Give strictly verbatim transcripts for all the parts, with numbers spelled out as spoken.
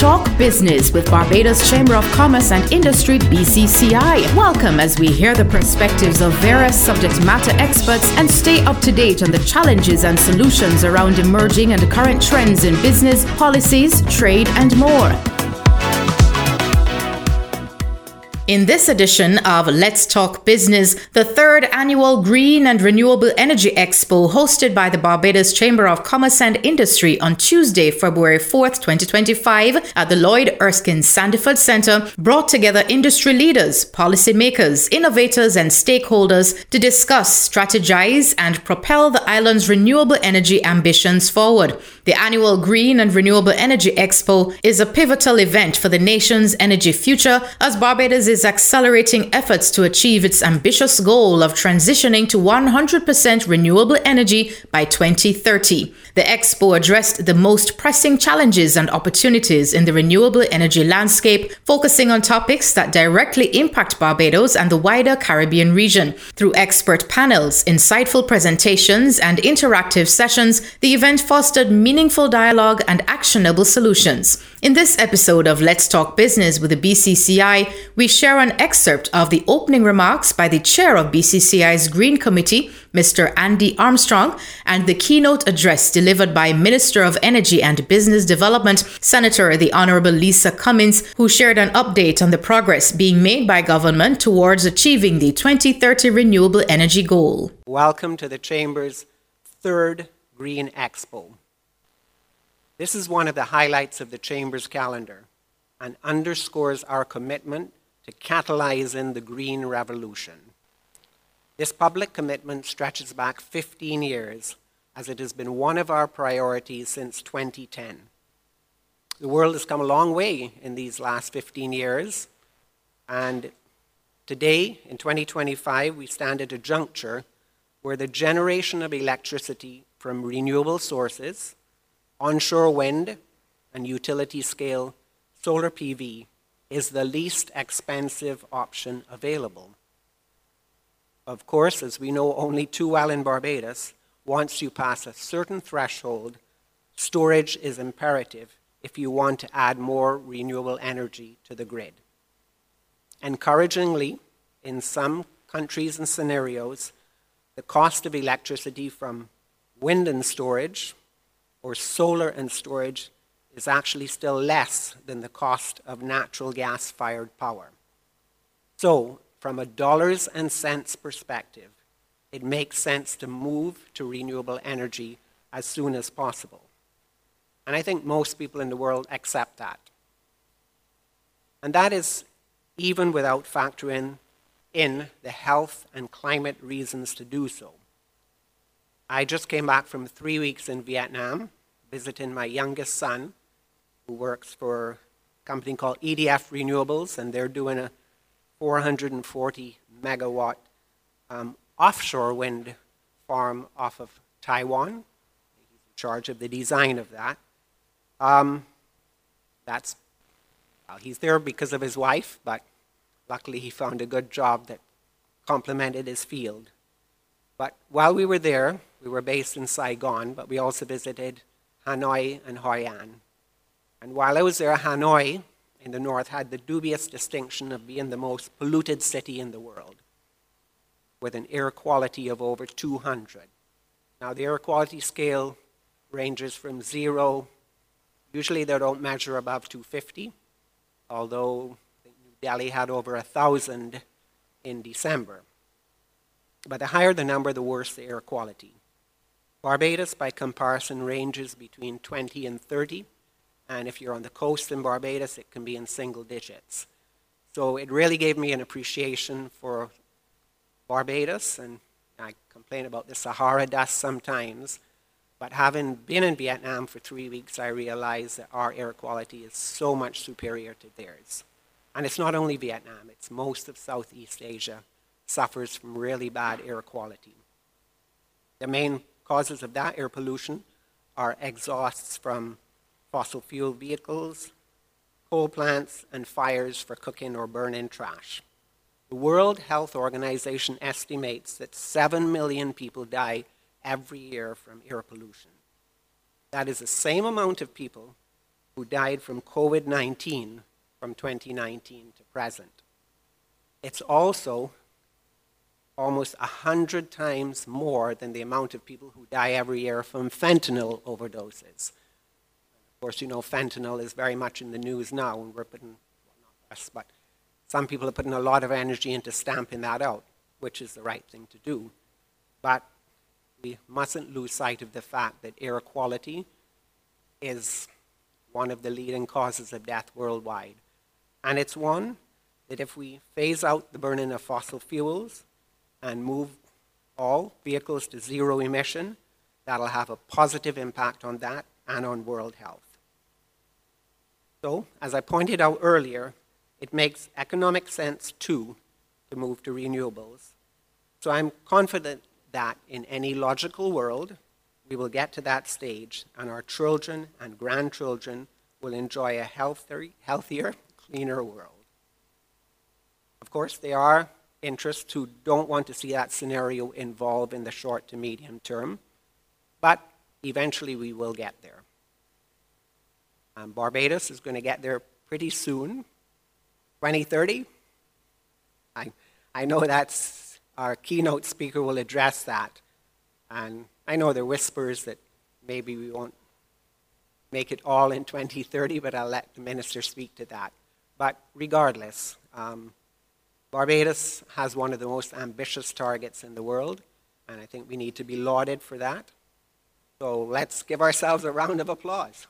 Talk Business with Barbados Chamber of Commerce and Industry, B C C I. Welcome as we hear the perspectives of various subject matter experts and stay up to date on the challenges and solutions around emerging and current trends in business, policies, trade, and more. In this edition of Let's Talk Business, the third annual Green and Renewable Energy Expo hosted by the Barbados Chamber of Commerce and Industry on Tuesday, February fourth, twenty twenty-five at the Lloyd Erskine Sandiford Centre brought together industry leaders, policymakers, innovators and stakeholders to discuss, strategize and propel the island's renewable energy ambitions forward. The annual Green and Renewable Energy Expo is a pivotal event for the nation's energy future as Barbados is accelerating efforts to achieve its ambitious goal of transitioning to one hundred percent renewable energy by twenty thirty. The expo addressed the most pressing challenges and opportunities in the renewable energy landscape, focusing on topics that directly impact Barbados and the wider Caribbean region. Through expert panels, insightful presentations, and interactive sessions, the event fostered meaningful dialogue and actionable solutions. In this episode of Let's Talk Business with the B C C I, we share an excerpt of the opening remarks by the chair of B C C I's Green Committee, Mister Andy Armstrong, and the keynote address delivered by Minister of Energy and Business Development, Senator the Honourable Lisa Cummins, who shared an update on the progress being made by government towards achieving the twenty thirty renewable energy goal. Welcome to the Chamber's third Green Expo. This is one of the highlights of the Chamber's calendar and underscores our commitment to catalyzing the green revolution. This public commitment stretches back fifteen years, as it has been one of our priorities since twenty ten. The world has come a long way in these last fifteen years, and today, in twenty twenty-five, we stand at a juncture where the generation of electricity from renewable sources, onshore wind, and utility-scale solar P V is the least expensive option available. Of course, as we know only too well in Barbados, once you pass a certain threshold, storage is imperative if you want to add more renewable energy to the grid. Encouragingly, in some countries and scenarios, the cost of electricity from wind and storage or solar and storage is actually still less than the cost of natural gas-fired power. So, from a dollars and cents perspective, it makes sense to move to renewable energy as soon as possible. And I think most people in the world accept that. And that is even without factoring in the health and climate reasons to do so. I just came back from three weeks in Vietnam, visiting my youngest son, who works for a company called E D F Renewables, and they're doing a four hundred forty megawatt um, offshore wind farm off of Taiwan. He's in charge of the design of that. Um, that's, well, he's there because of his wife, but luckily he found a good job that complemented his field. But while we were there, we were based in Saigon, but we also visited Hanoi and Hoi An. And while I was there, Hanoi in the north had the dubious distinction of being the most polluted city in the world, with an air quality of over two hundred. Now, the air quality scale ranges from zero, usually they don't measure above two fifty, although I think New Delhi had over one thousand in December. But the higher the number, the worse the air quality. Barbados, by comparison, ranges between twenty and thirty. And if you're on the coast in Barbados, it can be in single digits. So it really gave me an appreciation for Barbados, and I complain about the Sahara dust sometimes, but having been in Vietnam for three weeks, I realized that our air quality is so much superior to theirs. And it's not only Vietnam, it's most of Southeast Asia suffers from really bad air quality. The main causes of that air pollution are exhausts from fossil fuel vehicles, coal plants, and fires for cooking or burning trash. The World Health Organization estimates that seven million people die every year from air pollution. That is the same amount of people who died from COVID nineteen from twenty nineteen to present. It's also almost one hundred times more than the amount of people who die every year from fentanyl overdoses. Of course, you know, fentanyl is very much in the news now, and we're putting, well, not us, but some people are putting a lot of energy into stamping that out, which is the right thing to do. But we mustn't lose sight of the fact that air quality is one of the leading causes of death worldwide. And it's one that if we phase out the burning of fossil fuels and move all vehicles to zero emission, that'll have a positive impact on that and on world health. So, as I pointed out earlier, it makes economic sense too to move to renewables. So I'm confident that in any logical world, we will get to that stage and our children and grandchildren will enjoy a healthier, healthier, cleaner world. Of course, there are interests who don't want to see that scenario evolve in the short to medium term, but eventually we will get there. Um, Barbados is going to get there pretty soon. twenty thirty, I, I know that's our keynote speaker will address that, and I know there are whispers that maybe we won't make it all in twenty thirty, but I'll let the minister speak to that. But regardless, um, Barbados has one of the most ambitious targets in the world, and I think we need to be lauded for that. So let's give ourselves a round of applause.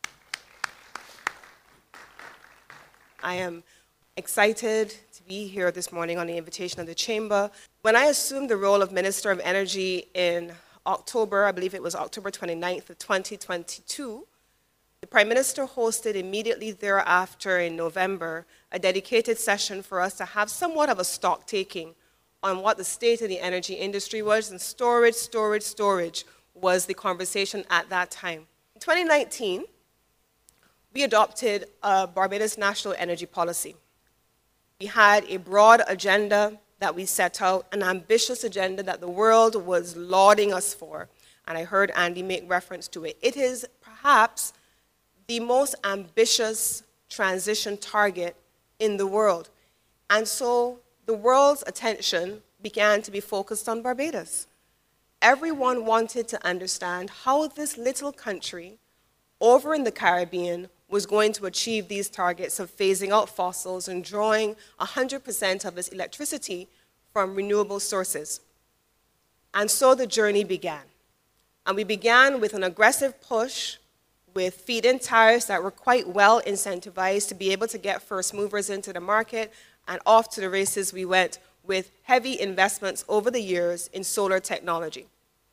I am excited to be here this morning on the invitation of the Chamber. When I assumed the role of Minister of Energy in October, I believe it was October twenty-ninth of twenty twenty-two, the Prime Minister hosted immediately thereafter in November a dedicated session for us to have somewhat of a stock taking on what the state of the energy industry was, and storage, storage, storage was the conversation at that time. In twenty nineteen, we adopted a Barbados National Energy Policy. We had a broad agenda that we set out, an ambitious agenda that the world was lauding us for, and I heard Andy make reference to it. It is perhaps the most ambitious transition target in the world. And so the world's attention began to be focused on Barbados. Everyone wanted to understand how this little country over in the Caribbean was going to achieve these targets of phasing out fossils and drawing one hundred percent of its electricity from renewable sources. And so the journey began. And we began with an aggressive push with feed-in tariffs that were quite well incentivized to be able to get first movers into the market, and off to the races we went with heavy investments over the years in solar technology.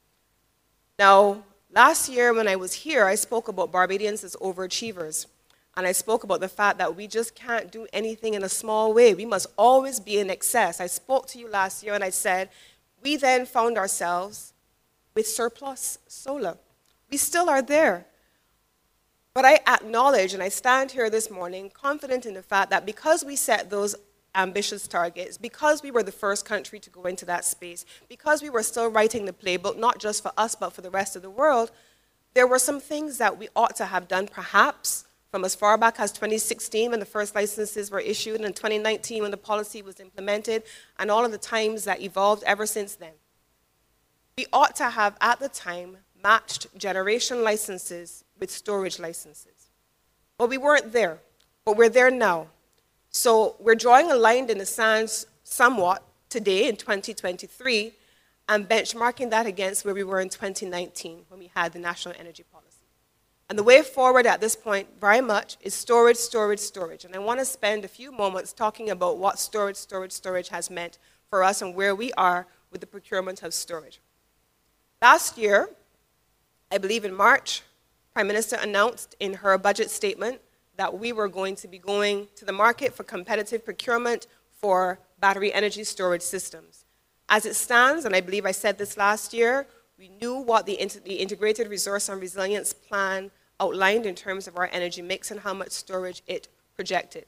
Now, last year when I was here, I spoke about Barbadians as overachievers, and I spoke about the fact that we just can't do anything in a small way. We must always be in excess. I spoke to you last year and I said, we then found ourselves with surplus solar. We still are there. But I acknowledge, and I stand here this morning confident in the fact that because we set those ambitious targets, because we were the first country to go into that space, because we were still writing the playbook, not just for us, but for the rest of the world, there were some things that we ought to have done perhaps from as far back as twenty sixteen when the first licenses were issued, and twenty nineteen when the policy was implemented, and all of the times that evolved ever since then. We ought to have, at the time, matched generation licenses with storage licenses. But we weren't there, but we're there now. So we're drawing a line in the sand somewhat today in twenty twenty-three and benchmarking that against where we were in twenty nineteen when we had the National Energy Policy. And the way forward at this point very much is storage, storage, storage. And I want to spend a few moments talking about what storage, storage, storage has meant for us and where we are with the procurement of storage. Last year, I believe in March, Prime Minister announced in her budget statement that we were going to be going to the market for competitive procurement for battery energy storage systems. As it stands, and I believe I said this last year, we knew what the, the Integrated Resource and Resilience Plan outlined in terms of our energy mix and how much storage it projected.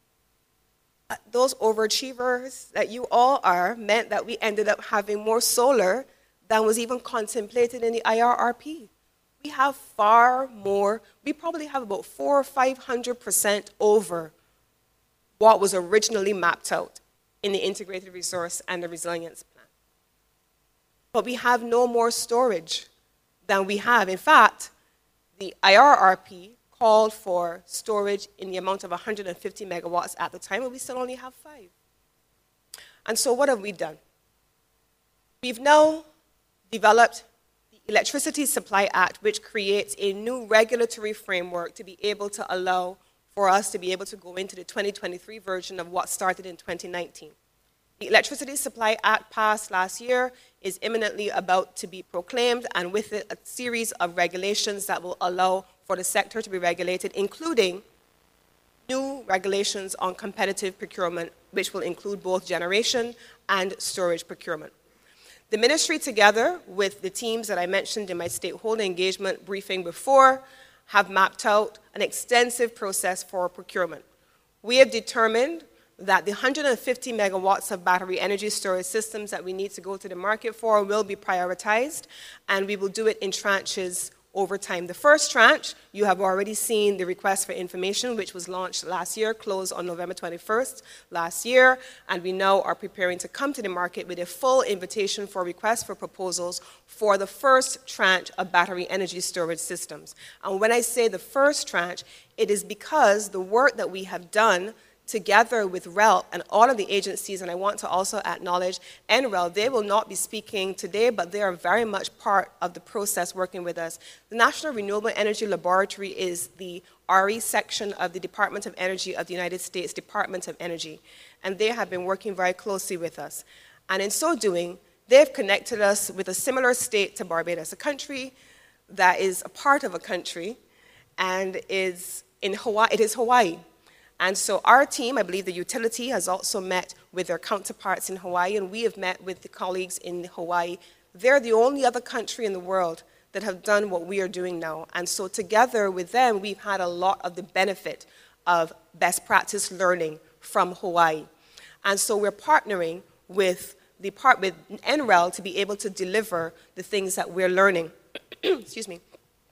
Those overachievers that you all are meant that we ended up having more solar than was even contemplated in the I R R P. we have far more, we probably have about four or five hundred percent over what was originally mapped out in the integrated resource and the resilience plan. But we have no more storage than we have. In fact, the I R R P called for storage in the amount of one hundred fifty megawatts at the time, and we still only have five. And so what have we done? We've now developed the Electricity Supply Act, which creates a new regulatory framework to be able to allow for us to be able to go into the twenty twenty-three version of what started in twenty nineteen. The Electricity Supply Act passed last year is imminently about to be proclaimed, and with it a series of regulations that will allow for the sector to be regulated, including new regulations on competitive procurement, which will include both generation and storage procurement. The ministry, together with the teams that I mentioned in my stakeholder engagement briefing before, have mapped out an extensive process for procurement. We have determined that the one hundred fifty megawatts of battery energy storage systems that we need to go to the market for will be prioritized, and we will do it in tranches over time. The first tranche, you have already seen the request for information, which was launched last year, closed on November twenty-first last year, and we now are preparing to come to the market with a full invitation for requests for proposals for the first tranche of battery energy storage systems. And when I say the first tranche, it is because the work that we have done together with R E L and all of the agencies, and I want to also acknowledge N R E L, they will not be speaking today, but they are very much part of the process working with us. The National Renewable Energy Laboratory is the R E section of the Department of Energy of the United States Department of Energy, and they have been working very closely with us. And in so doing, they've connected us with a similar state to Barbados, a country that is a part of a country, and is in Hawaii, it is Hawaii. And so our team, I believe the utility, has also met with their counterparts in Hawaii, and we have met with the colleagues in Hawaii. They're the only other country in the world that have done what we are doing now. And so together with them, we've had a lot of the benefit of best practice learning from Hawaii. And so we're partnering with the part with N R E L to be able to deliver the things that we're learning. Excuse me.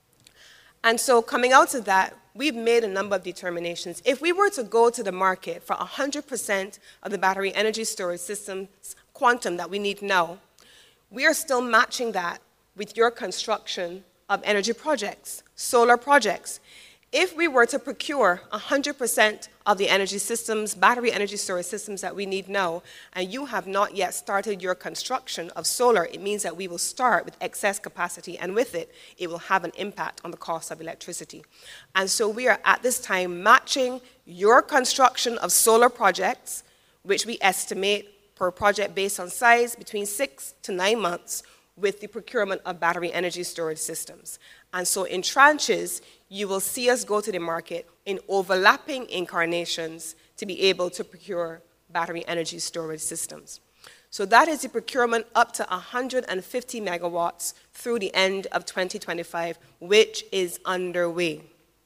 And so coming out of that, we've made a number of determinations. If we were to go to the market for one hundred percent of the battery energy storage systems quantum that we need now, we are still matching that with your construction of energy projects, solar projects. If we were to procure one hundred percent of the energy systems, battery energy storage systems that we need now, and you have not yet started your construction of solar, it means that we will start with excess capacity, and with it, it will have an impact on the cost of electricity. And so we are at this time matching your construction of solar projects, which we estimate per project based on size between six to nine months, with the procurement of battery energy storage systems. And so in tranches, you will see us go to the market in overlapping incarnations to be able to procure battery energy storage systems. So that is the procurement up to one hundred fifty megawatts through the end of twenty twenty-five, which is underway.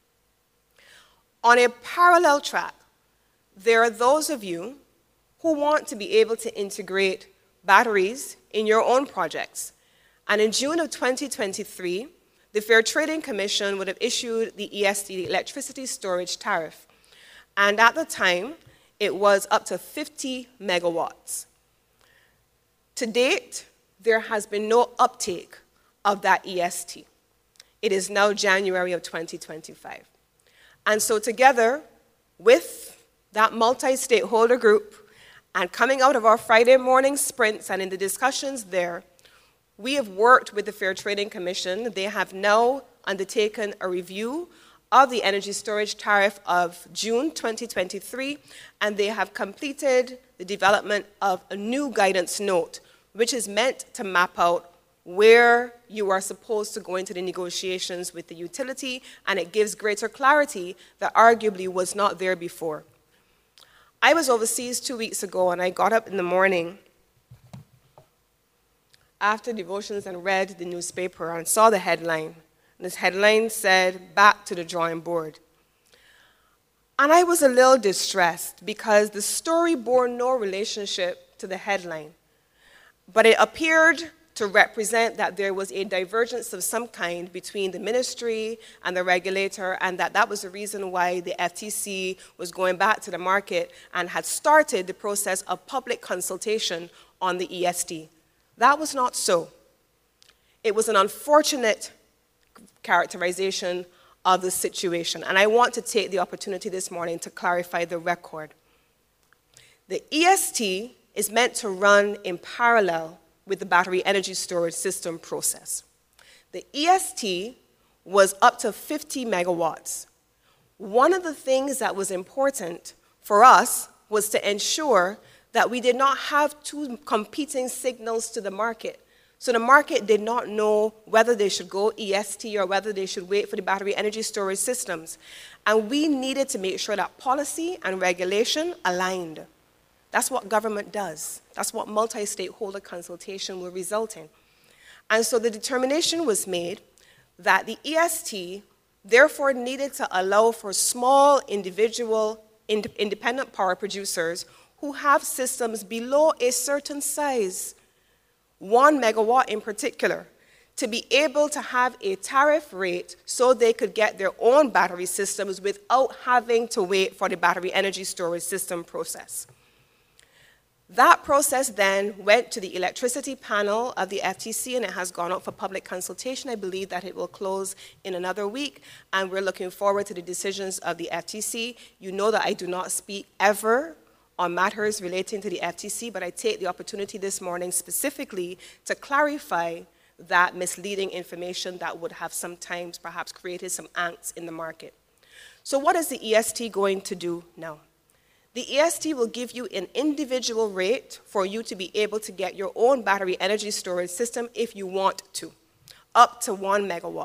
On a parallel track, there are those of you who want to be able to integrate batteries in your own projects. And in June of twenty twenty-three, the Fair Trading Commission would have issued the E S T, the Electricity Storage Tariff. And at the time, it was up to fifty megawatts. To date, there has been no uptake of that E S T. It is now January of twenty twenty-five. And so together with that multi-stakeholder group, and coming out of our Friday morning sprints and in the discussions there, we have worked with the Fair Trading Commission. They have now undertaken a review of the energy storage tariff of June twenty twenty-three, and they have completed the development of a new guidance note, which is meant to map out where you are supposed to go into the negotiations with the utility, and it gives greater clarity that arguably was not there before. I was overseas two weeks ago, and I got up in the morning after devotions and read the newspaper and saw the headline. And this headline said, "Back to the drawing board." And I was a little distressed because the story bore no relationship to the headline. But it appeared to represent that there was a divergence of some kind between the ministry and the regulator, and that that was the reason why the F T C was going back to the market and had started the process of public consultation on the E S T. That was not so. It was an unfortunate characterization of the situation, and I want to take the opportunity this morning to clarify the record. The E S T is meant to run in parallel with the battery energy storage system process. The E S T was up to fifty megawatts. One of the things that was important for us was to ensure that we did not have two competing signals to the market. So the market did not know whether they should go E S T or whether they should wait for the battery energy storage systems. And we needed to make sure that policy and regulation aligned. That's what government does. That's what multi-stakeholder consultation will result in. And so the determination was made that the E S T therefore needed to allow for small individual ind- independent power producers who have systems below a certain size, one megawatt in particular, to be able to have a tariff rate so they could get their own battery systems without having to wait for the battery energy storage system process. That process then went to the electricity panel of the F T C, and it has gone out for public consultation. I believe that it will close in another week, and we're looking forward to the decisions of the F T C. You know that I do not speak ever on matters relating to the F T C, but I take the opportunity this morning specifically to clarify that misleading information that would have sometimes perhaps created some angst in the market. So what is the E S T going to do now? The E S T will give you an individual rate for you to be able to get your own battery energy storage system if you want to, up to one megawatt.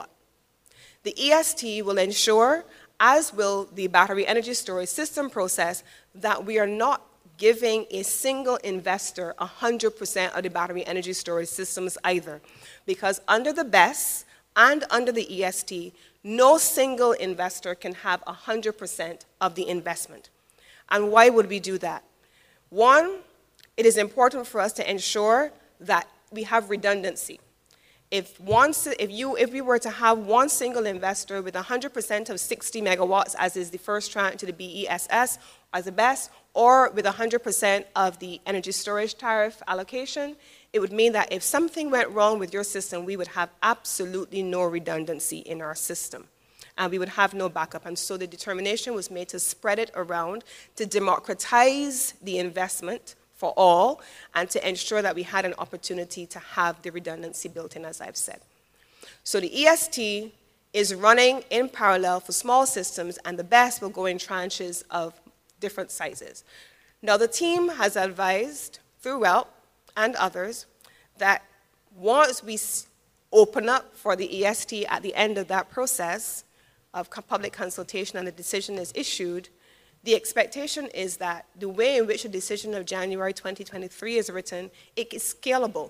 The E S T will ensure, as will the battery energy storage system process, that we are not giving a single investor one hundred percent of the battery energy storage systems either. Because under the B E S and under the E S T, no single investor can have one hundred percent of the investment. And why would we do that? One, it is important for us to ensure that we have redundancy. If, one, if, you, if we were to have one single investor with one hundred percent of sixty megawatts, as is the first tranche to the B E S S, as the B E S, or with one hundred percent of the energy storage tariff allocation, it would mean that if something went wrong with your system, we would have absolutely no redundancy in our system, and we would have no backup. And so the determination was made to spread it around, to democratize the investment for all, and to ensure that we had an opportunity to have the redundancy built in, as I've said. So the E S T is running in parallel for small systems, and the B E S will go in tranches of different sizes. Now, the team has advised throughout, and others, that once we open up for the E S T at the end of that process of public consultation and the decision is issued, the expectation is that the way in which the decision of January twenty twenty-three is written, it is scalable.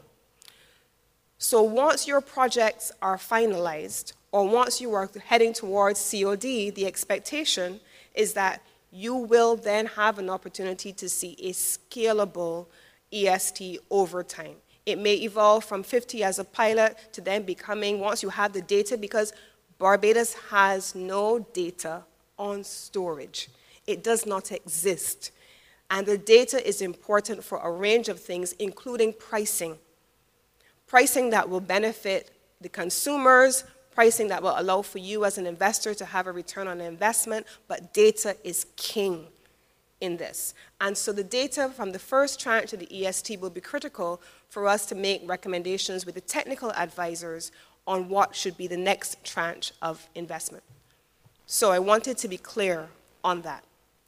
So once your projects are finalized, or once you are heading towards C O D, the expectation is that you will then have an opportunity to see a scalable E S T over time. It may evolve from fifty as a pilot to then becoming, once you have the data, because Barbados has no data on storage. It does not exist. And the data is important for a range of things, including pricing. Pricing that will benefit the consumers, pricing that will allow for you as an investor to have a return on investment, but data is king in this. And so the data from the first tranche to the E S T will be critical for us to make recommendations with the technical advisors on what should be the next tranche of investment. So I wanted to be clear on that.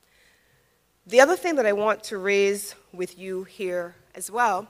The other thing that I want to raise with you here as well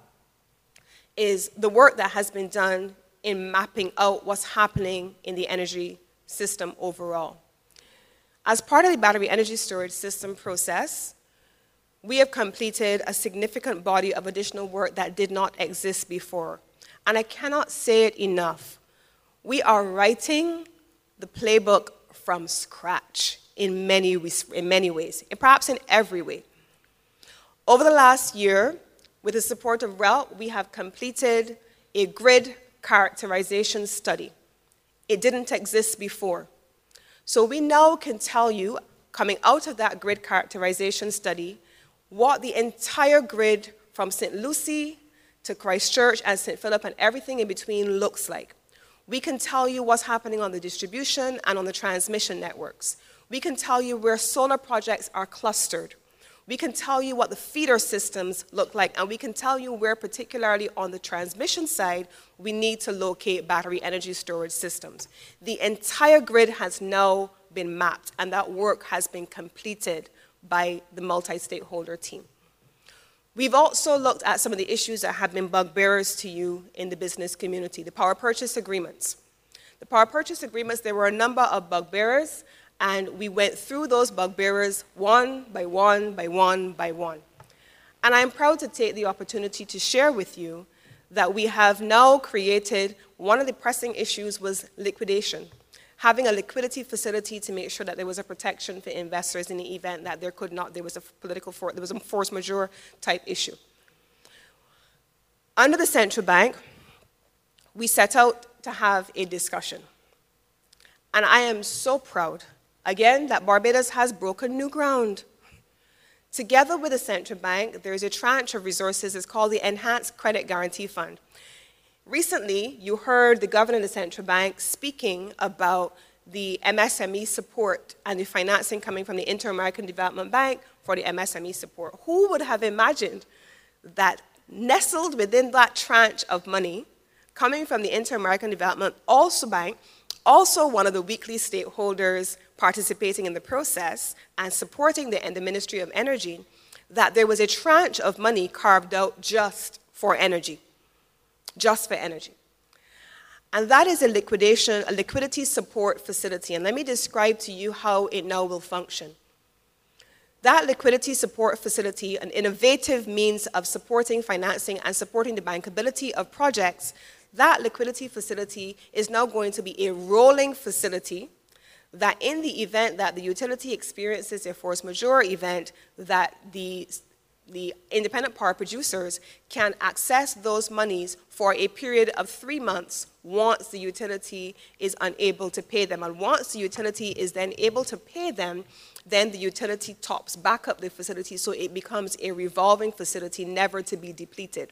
is the work that has been done in mapping out what's happening in the energy system overall. As part of the battery energy storage system process, we have completed a significant body of additional work that did not exist before. And I cannot say it enough. We are writing the playbook from scratch in many, in many ways, and perhaps in every way. Over the last year, with the support of R E L, we have completed a grid characterization study. It didn't exist before. So we now can tell you, coming out of that grid characterization study, what the entire grid from Saint Lucie to Christchurch and Saint Philip and everything in between looks like. We can tell you what's happening on the distribution and on the transmission networks. We can tell you where solar projects are clustered. We can tell you what the feeder systems look like, and we can tell you where, particularly on the transmission side, we need to locate battery energy storage systems. The entire grid has now been mapped, and that work has been completed by the multi-stakeholder team. We've also looked at some of the issues that have been bugbearers to you in the business community, the power purchase agreements. The power purchase agreements, there were a number of bugbearers, and we went through those bugbearers one by one by one by one. And I'm proud to take the opportunity to share with you that we have now created, one of the pressing issues was liquidation. Having a liquidity facility to make sure that there was a protection for investors in the event that there could not, there was a political, for, there was a force majeure type issue. Under the central bank, we set out to have a discussion. And I am so proud, again, that Barbados has broken new ground. Together with the central bank, there is a tranche of resources. It's called the Enhanced Credit Guarantee Fund. Recently, you heard the governor of the central bank speaking about the M S M E support and the financing coming from the Inter-American Development Bank for the M S M E support. Who would have imagined that nestled within that tranche of money coming from the Inter-American Development also Bank, also one of the weekly stakeholders participating in the process and supporting the, the Ministry of Energy, that there was a tranche of money carved out just for energy, just for energy. And that is a liquidation, a liquidity support facility. And let me describe to you how it now will function. That liquidity support facility, an innovative means of supporting financing and supporting the bankability of projects, that liquidity facility is now going to be a rolling facility that in the event that the utility experiences a force majeure event, that the, the independent power producers can access those monies for a period of three months once the utility is unable to pay them. And once the utility is then able to pay them, then the utility tops back up the facility so it becomes a revolving facility, never to be depleted.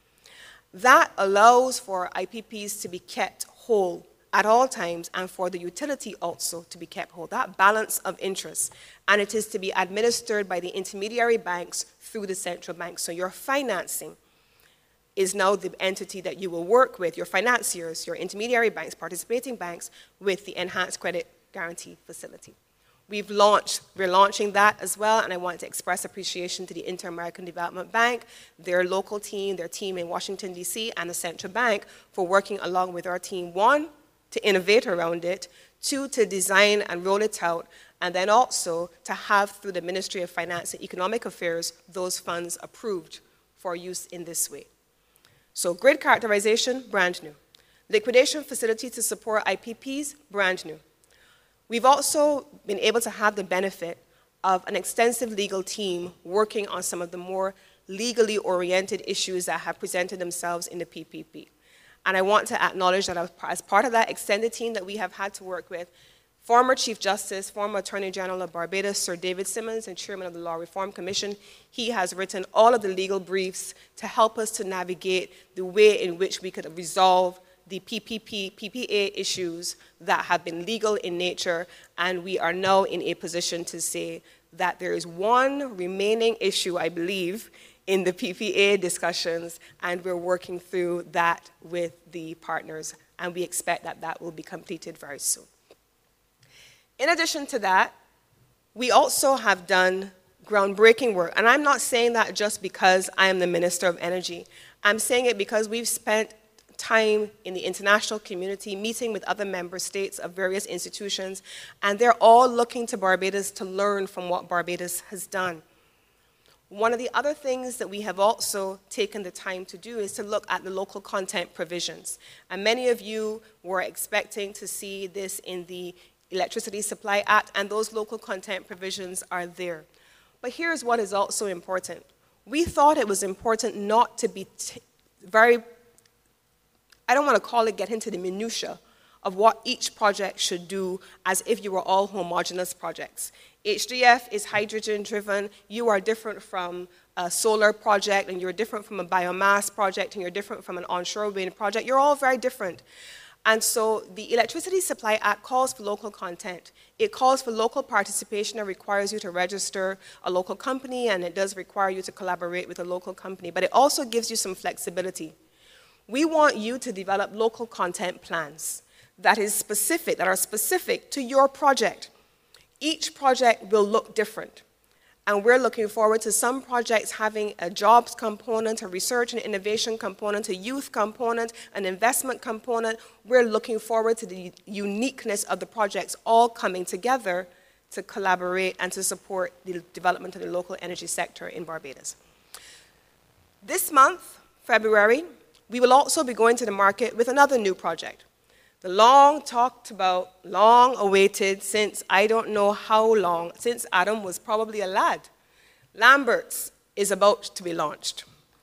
That allows for I P Ps to be kept whole at all times and for the utility also to be kept whole. That balance of interest. And it is to be administered by the intermediary banks through the central bank. So your financing is now the entity that you will work with, your financiers, your intermediary banks, participating banks, with the Enhanced Credit Guarantee Facility. We've launched, we're launching that as well, and I want to express appreciation to the Inter-American Development Bank, their local team, their team in Washington, D C, and the Central Bank for working along with our team, one, to innovate around it, two, to design and roll it out, and then also to have, through the Ministry of Finance and Economic Affairs, those funds approved for use in this way. So grid characterization, brand new. Liquidation facility to support I P Ps, brand new. We've also been able to have the benefit of an extensive legal team working on some of the more legally oriented issues that have presented themselves in the P P P. And I want to acknowledge that as part of that extended team that we have had to work with, former Chief Justice, former Attorney General of Barbados, Sir David Simmons, and Chairman of the Law Reform Commission, he has written all of the legal briefs to help us to navigate the way in which we could resolve the P P P, P P A issues that have been legal in nature, and we are now in a position to say that there is one remaining issue, I believe, in the P P A discussions, and we're working through that with the partners, and we expect that that will be completed very soon. In addition to that, we also have done groundbreaking work, and I'm not saying that just because I am the Minister of Energy. I'm saying it because we've spent time in the international community meeting with other member states of various institutions, and they're all looking to Barbados to learn from what Barbados has done. One of the other things that we have also taken the time to do is to look at the local content provisions. And many of you were expecting to see this in the Electricity Supply Act, and those local content provisions are there. But here's what is also important. We thought it was important not to be t very I don't want to call it get into the minutia of what each project should do as if you were all homogeneous projects. H D F is hydrogen-driven. You are different from a solar project, and you're different from a biomass project, and you're different from an onshore wind project. You're all very different. And so the Electricity Supply Act calls for local content. It calls for local participation and requires you to register a local company, and it does require you to collaborate with a local company. But it also gives you some flexibility. We want you to develop local content plans that is specific, that are specific to your project. Each project will look different. And we're looking forward to some projects having a jobs component, a research and innovation component, a youth component, an investment component. We're looking forward to the uniqueness of the projects all coming together to collaborate and to support the development of the local energy sector in Barbados. This month, February, we will also be going to the market with another new project. The long talked about, long awaited, since I don't know how long, since Adam was probably a lad. Lamberts is about to be launched.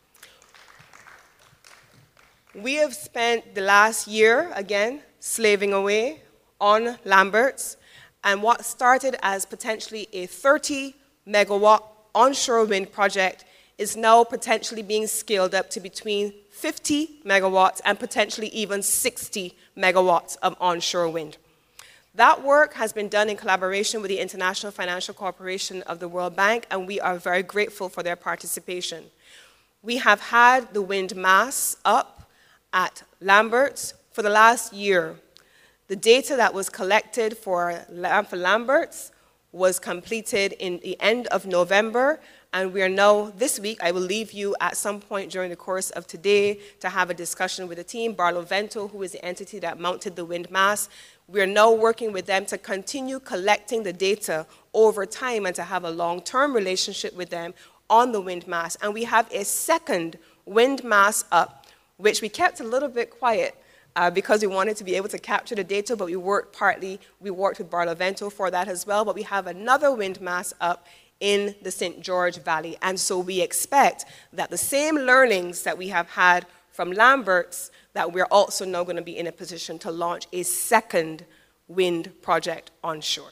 We have spent the last year, again, slaving away on Lamberts, and what started as potentially a thirty megawatt onshore wind project is now potentially being scaled up to between fifty megawatts and potentially even sixty megawatts of onshore wind. That work has been done in collaboration with the International Financial Corporation of the World Bank, and we are very grateful for their participation. We have had the wind mass up at Lamberts for the last year. The data that was collected for, for Lamberts was completed in the end of November, and we are now, this week, I will leave you at some point during the course of today to have a discussion with the team, Barlovento, who is the entity that mounted the wind mass. We are now working with them to continue collecting the data over time and to have a long-term relationship with them on the wind mass. And we have a second wind mass up, which we kept a little bit quiet uh, because we wanted to be able to capture the data, but we worked partly, we worked with Barlovento for that as well, but we have another wind mass up in the Saint George Valley. And so we expect that the same learnings that we have had from Lamberts, that we're also now going to be in a position to launch a second wind project onshore.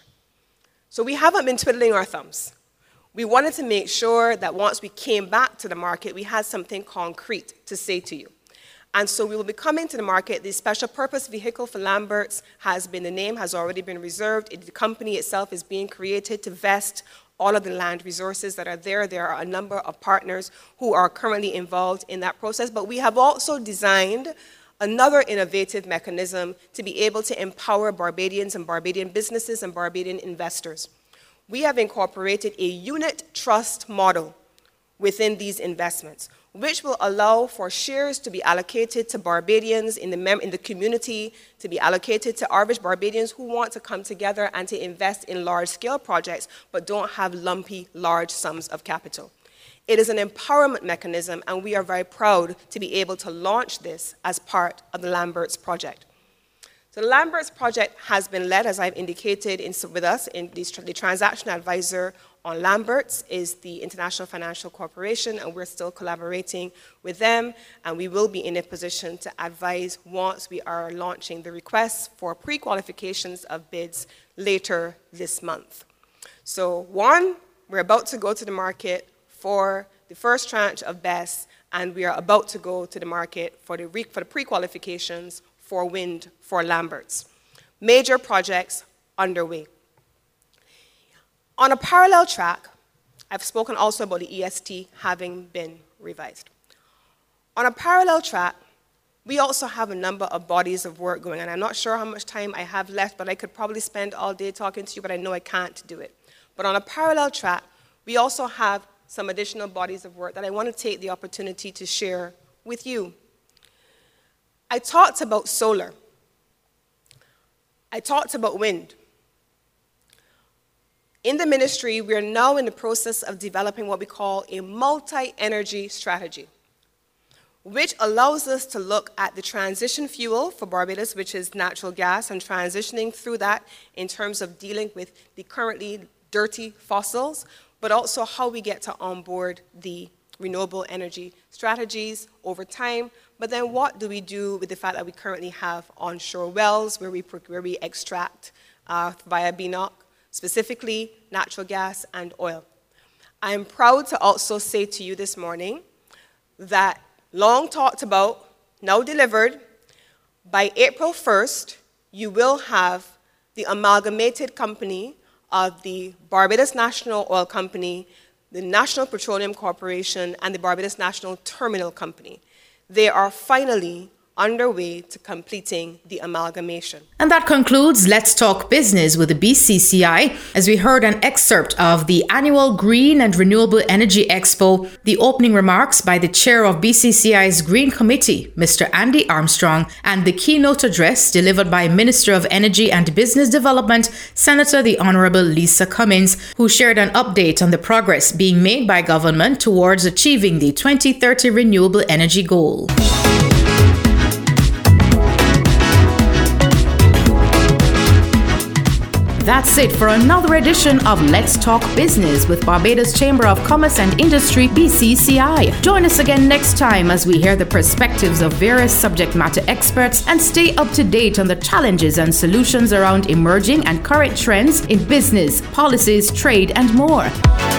So we haven't been twiddling our thumbs. We wanted to make sure that once we came back to the market, we had something concrete to say to you. And so we will be coming to the market. The special purpose vehicle for Lamberts has been, the name has already been reserved. It, the company itself is being created to vest all of the land resources that are there. There are a number of partners who are currently involved in that process, but we have also designed another innovative mechanism to be able to empower Barbadians and Barbadian businesses and Barbadian investors. We have incorporated a unit trust model within these investments, which will allow for shares to be allocated to Barbadians in the, mem in the community, to be allocated to average Barbadians who want to come together and to invest in large-scale projects, but don't have lumpy, large sums of capital. It is an empowerment mechanism, and we are very proud to be able to launch this as part of the Lamberts project. So the Lamberts project has been led, as I've indicated, in, with us, in the, the transaction advisor on Lamberts is the International Financial Corporation, and we're still collaborating with them, and we will be in a position to advise once we are launching the requests for pre-qualifications of bids later this month. So one, we're about to go to the market for the first tranche of B E S, and we are about to go to the market for the, for the pre-qualifications for wind for Lamberts. Major projects underway. On a parallel track, I've spoken also about the E S T having been revised. On a parallel track, we also have a number of bodies of work going on. I'm not sure how much time I have left, but I could probably spend all day talking to you, but I know I can't do it. But on a parallel track, we also have some additional bodies of work that I want to take the opportunity to share with you. I talked about solar. I talked about wind. In the ministry, we are now in the process of developing what we call a multi-energy strategy, which allows us to look at the transition fuel for Barbados, which is natural gas, and transitioning through that in terms of dealing with the currently dirty fossils, but also how we get to onboard the renewable energy strategies over time, but then what do we do with the fact that we currently have onshore wells where we, where we extract uh, via B N O C, specifically natural gas and oil? I am proud to also say to you this morning that long talked about, now delivered, by April first, you will have the amalgamated company of the Barbados National Oil Company, the National Petroleum Corporation, and the Barbados National Terminal Company. They are finally underway to completing the amalgamation. And that concludes Let's Talk Business with the B C C I, as we heard an excerpt of the annual Green and Renewable Energy Expo, the opening remarks by the chair of B C C I's Green Committee, Mister Andy Armstrong, and the keynote address delivered by Minister of Energy and Business Development, Senator the Honourable Lisa Cummins, who shared an update on the progress being made by government towards achieving the twenty thirty renewable energy goal. That's it for another edition of Let's Talk Business with Barbados Chamber of Commerce and Industry, B C C I. Join us again next time as we hear the perspectives of various subject matter experts and stay up to date on the challenges and solutions around emerging and current trends in business, policies, trade, and more.